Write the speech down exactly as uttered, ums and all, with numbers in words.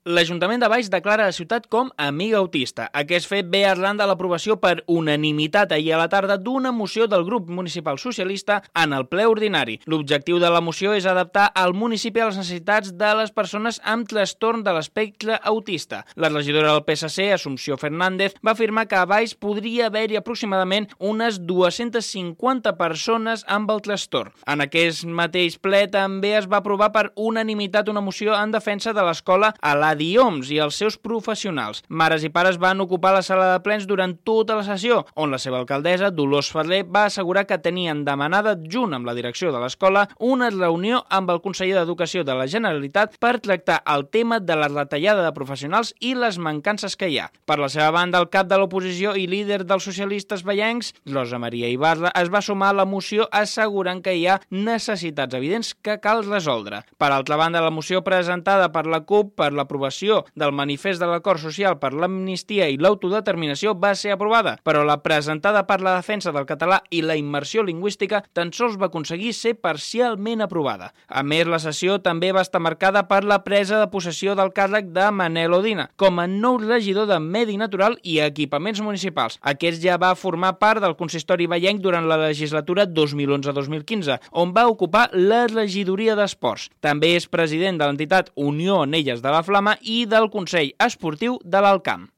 L'Ajuntament de Valls declara la ciutat com Amiga Autista. Aquest fet ve arran de l'aprovació per unanimitat ahir a la tarda d'una moció del grup municipal socialista en el ple ordinari. L'objectiu de la moció és adaptar el municipi a les necessitats de les persones amb trastorn de l'espectre autista. La regidora del P S C, Assumpció Fernández, va afirmar que a Valls podria haver-hi aproximadament unes dues-centes cinquanta persones amb el trastorn. En aquest mateix ple també es va aprovar per unanimitat una moció en defensa de l'escola a la D I O M S i els seus professionals. Mares i pares van ocupar la sala de plens durant tota la sessió, on la seva alcaldessa, Dolors Ferrer, va assegurar que tenien demanada, junt amb la direcció de l'escola, una reunió amb el conseller d'Educació de la Generalitat per tractar el tema de la retallada de professionals i les mancances que hi ha. Per la seva banda, el cap de l'oposició i líder dels socialistes vallencs, Rosa Maria Ibarra, es va sumar a la moció assegurant que hi ha necessitats evidents que cal resoldre. Per altra banda, la moció presentada per la CUP per l'aprovació del manifest de l'acord social per l'amnistia i l'autodeterminació va ser aprovada, però la presentada per la defensa del català i la immersió lingüística tan sols va aconseguir ser parcialment aprovada. A més, la sessió també va estar marcada per la presa de possessió del càrrec de Manel Odina com a nou regidor de Medi Natural i Equipaments Municipals. Aquest ja va formar part del consistori vallenc durant la legislatura dos mil onze dos mil quinze, on va ocupar la regidoria d'Esports. També és president de l'entitat Unió Anelles de la Flama i del Consell Esportiu de l'Alt Camp.